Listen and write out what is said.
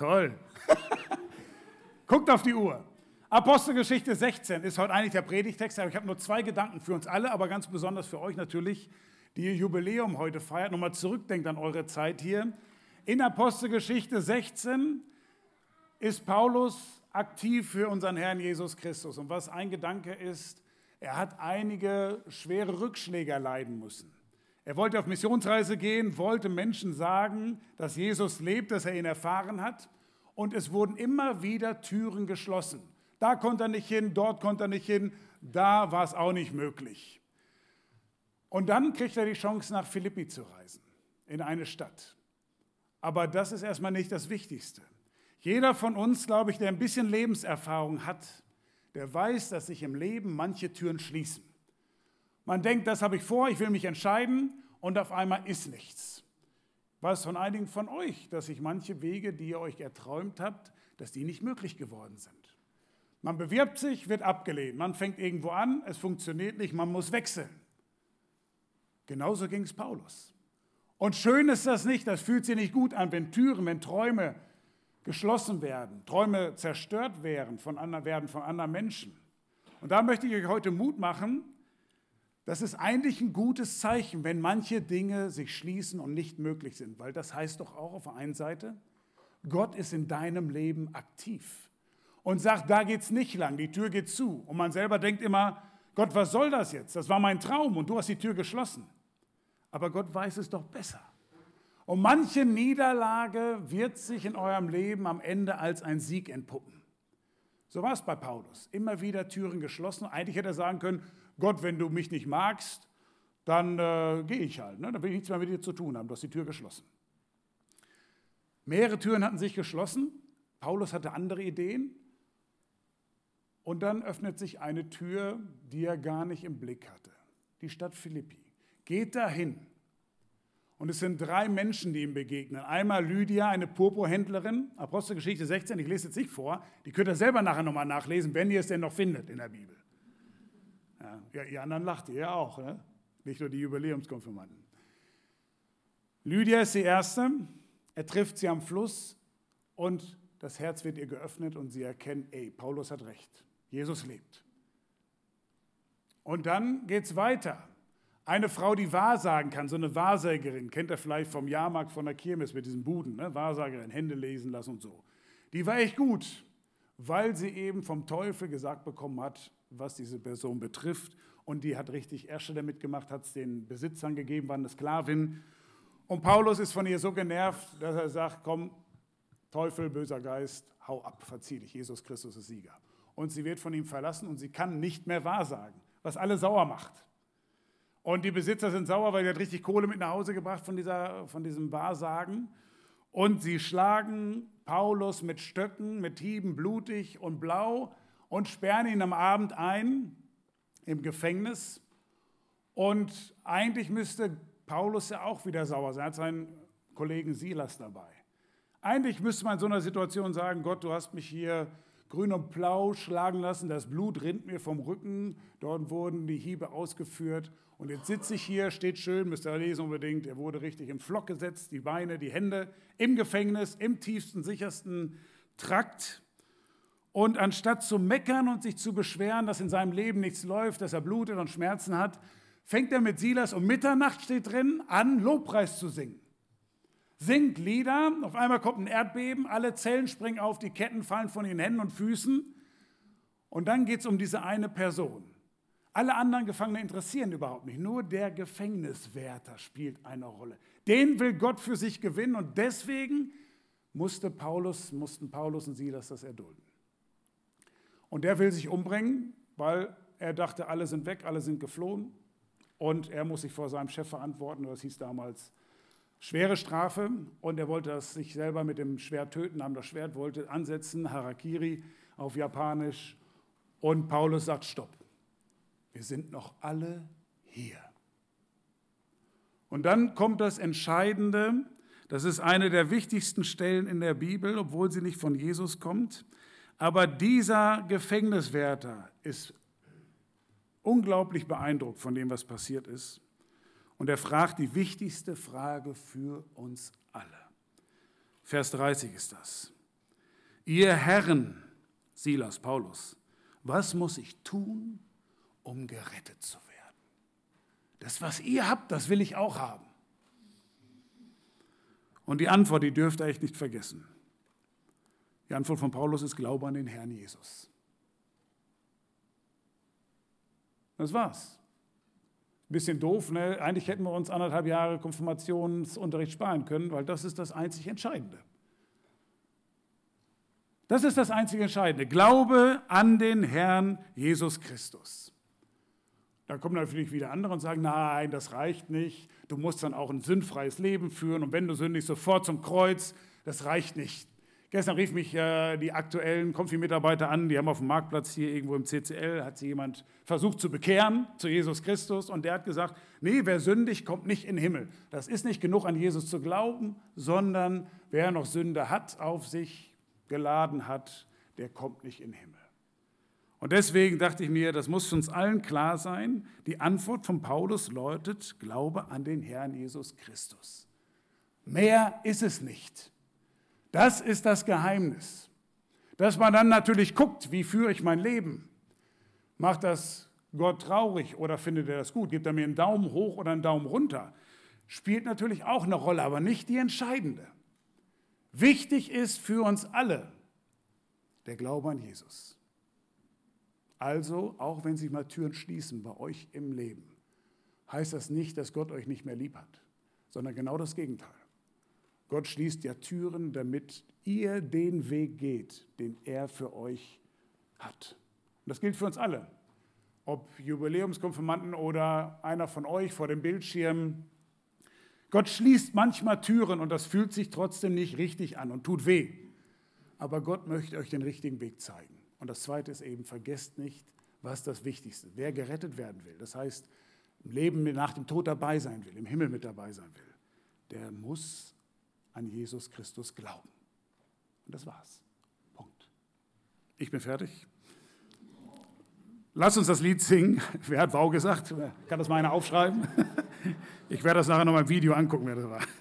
Toll. Guckt auf die Uhr. Apostelgeschichte 16 ist heute eigentlich der Predigtext, aber ich habe nur 2 Gedanken für uns alle, aber ganz besonders für euch natürlich, die ihr Jubiläum heute feiert. Nochmal zurückdenkt an eure Zeit hier. In Apostelgeschichte 16 ist Paulus aktiv für unseren Herrn Jesus Christus. Und was ein Gedanke ist, er hat einige schwere Rückschläge erleiden müssen. Er wollte auf Missionsreise gehen, wollte Menschen sagen, dass Jesus lebt, dass er ihn erfahren hat. Und es wurden immer wieder Türen geschlossen. Da konnte er nicht hin, dort konnte er nicht hin, da war es auch nicht möglich. Und dann kriegt er die Chance, nach Philippi zu reisen, in eine Stadt. Aber das ist erstmal nicht das Wichtigste. Jeder von uns, glaube ich, der ein bisschen Lebenserfahrung hat, der weiß, dass sich im Leben manche Türen schließen. Man denkt, das habe ich vor, ich will mich entscheiden und auf einmal ist nichts. Ich weiß von einigen von euch, dass sich manche Wege, die ihr euch erträumt habt, dass die nicht möglich geworden sind. Man bewirbt sich, wird abgelehnt. Man fängt irgendwo an, es funktioniert nicht, man muss wechseln. Genauso ging es Paulus. Und schön ist das nicht, das fühlt sich nicht gut an, wenn Türen, wenn Träume geschlossen werden, Träume zerstört werden von anderen Menschen. Und da möchte ich euch heute Mut machen, das ist eigentlich ein gutes Zeichen, wenn manche Dinge sich schließen und nicht möglich sind. Weil das heißt doch auch auf der einen Seite, Gott ist in deinem Leben aktiv und sagt, da geht's nicht lang, die Tür geht zu. Und man selber denkt immer, Gott, was soll das jetzt? Das war mein Traum und du hast die Tür geschlossen. Aber Gott weiß es doch besser. Und manche Niederlage wird sich in eurem Leben am Ende als ein Sieg entpuppen. So war es bei Paulus. Immer wieder Türen geschlossen. Eigentlich hätte er sagen können, Gott, wenn du mich nicht magst, dann gehe ich halt. Ne? Dann will ich nichts mehr mit dir zu tun haben. Du hast die Tür geschlossen. Mehrere Türen hatten sich geschlossen. Paulus hatte andere Ideen. Und dann öffnet sich eine Tür, die er gar nicht im Blick hatte. Die Stadt Philippi. Geht dahin. Und es sind 3 Menschen, die ihm begegnen. Einmal Lydia, eine Purpurhändlerin, Apostelgeschichte 16, ich lese jetzt nicht vor, die könnt ihr selber nachher nochmal nachlesen, wenn ihr es denn noch findet in der Bibel. Ja, ihr anderen lacht ihr ja auch, ne? Nicht nur die Jubiläumskonfirmanden. Lydia ist die Erste, er trifft sie am Fluss und das Herz wird ihr geöffnet und sie erkennt, Paulus hat recht, Jesus lebt. Und dann geht es weiter. Eine Frau, die wahrsagen kann, so eine Wahrsagerin, kennt ihr vielleicht vom Jahrmarkt, von der Kirmes mit diesen Buden, ne? Wahrsagerin, Hände lesen lassen und so. Die war echt gut, weil sie eben vom Teufel gesagt bekommen hat, was diese Person betrifft. Und die hat richtig Ärsche damit gemacht, hat es den Besitzern gegeben, war eine Sklavin. Und Paulus ist von ihr so genervt, dass er sagt, komm, Teufel, böser Geist, hau ab, verzieh dich, Jesus Christus ist Sieger. Und sie wird von ihm verlassen und sie kann nicht mehr wahrsagen, was alle sauer macht. Und die Besitzer sind sauer, weil die hat richtig Kohle mit nach Hause gebracht von diesem Wahrsagen. Und sie schlagen Paulus mit Stöcken, mit Hieben, blutig und blau und sperren ihn am Abend ein im Gefängnis. Und eigentlich müsste Paulus ja auch wieder sauer sein. Er hat seinen Kollegen Silas dabei. Eigentlich müsste man in so einer Situation sagen, Gott, du hast mich hier grün und blau schlagen lassen, das Blut rinnt mir vom Rücken, dort wurden die Hiebe ausgeführt und jetzt sitze ich hier, steht schön, müsst ihr lesen unbedingt, er wurde richtig im Flock gesetzt, die Beine, die Hände im Gefängnis, im tiefsten, sichersten Trakt und anstatt zu meckern und sich zu beschweren, dass in seinem Leben nichts läuft, dass er blutet und Schmerzen hat, fängt er mit Silas um Mitternacht, steht drin, an, Lobpreis zu singen. Singt Lieder, auf einmal kommt ein Erdbeben, alle Zellen springen auf, die Ketten fallen von ihren Händen und Füßen und dann geht es um diese eine Person. Alle anderen Gefangenen interessieren überhaupt nicht, nur der Gefängniswärter spielt eine Rolle. Den will Gott für sich gewinnen und deswegen mussten Paulus und Silas das erdulden. Und der will sich umbringen, weil er dachte, alle sind weg, alle sind geflohen und er muss sich vor seinem Chef verantworten, das hieß damals schwere Strafe und er wollte das sich selber mit dem Schwert töten, nahm das Schwert, wollte ansetzen, Harakiri auf Japanisch und Paulus sagt, stopp, wir sind noch alle hier. Und dann kommt das Entscheidende, das ist eine der wichtigsten Stellen in der Bibel, obwohl sie nicht von Jesus kommt, aber dieser Gefängniswärter ist unglaublich beeindruckt von dem, was passiert ist. Und er fragt die wichtigste Frage für uns alle. Vers 30 ist das. ihr Herren, Silas, Paulus, was muss ich tun, um gerettet zu werden? Das, was ihr habt, das will ich auch haben. Und die Antwort, die dürft ihr echt nicht vergessen. Die Antwort von Paulus ist Glaube an den Herrn Jesus. Das war's. Bisschen doof, ne? Eigentlich hätten wir uns 1,5 Jahre Konfirmationsunterricht sparen können, weil das ist das einzig Entscheidende. Das ist das einzige Entscheidende. Glaube an den Herrn Jesus Christus. Da kommen natürlich wieder andere und sagen, nein, das reicht nicht. Du musst dann auch ein sündfreies Leben führen und wenn du sündigst, sofort zum Kreuz. Das reicht nicht. Gestern rief mich die aktuellen Konfi-Mitarbeiter an, die haben auf dem Marktplatz hier irgendwo im CCL, hat sie jemand versucht zu bekehren zu Jesus Christus und der hat gesagt, nee, wer sündigt, kommt nicht in den Himmel. Das ist nicht genug, an Jesus zu glauben, sondern wer noch Sünde hat, auf sich geladen hat, der kommt nicht in den Himmel. Und deswegen dachte ich mir, das muss uns allen klar sein, die Antwort von Paulus lautet, Glaube an den Herrn Jesus Christus. Mehr ist es nicht. Das ist das Geheimnis. Dass man dann natürlich guckt, wie führe ich mein Leben? Macht das Gott traurig oder findet er das gut? Gibt er mir einen Daumen hoch oder einen Daumen runter? Spielt natürlich auch eine Rolle, aber nicht die entscheidende. Wichtig ist für uns alle der Glaube an Jesus. Also, auch wenn sich mal Türen schließen bei euch im Leben, heißt das nicht, dass Gott euch nicht mehr lieb hat, sondern genau das Gegenteil. Gott schließt ja Türen, damit ihr den Weg geht, den er für euch hat. Und das gilt für uns alle. Ob Jubiläumskonfirmanden oder einer von euch vor dem Bildschirm. Gott schließt manchmal Türen und das fühlt sich trotzdem nicht richtig an und tut weh. Aber Gott möchte euch den richtigen Weg zeigen. Und das Zweite ist eben, vergesst nicht, was das Wichtigste ist. Wer gerettet werden will, das heißt, im Leben nach dem Tod dabei sein will, im Himmel mit dabei sein will, der muss an Jesus Christus glauben. Und das war's. Punkt. Ich bin fertig. Lass uns das Lied singen. Wer hat Wow gesagt? Kann das mal einer aufschreiben? Ich werde das nachher noch mal im Video angucken, wer das war.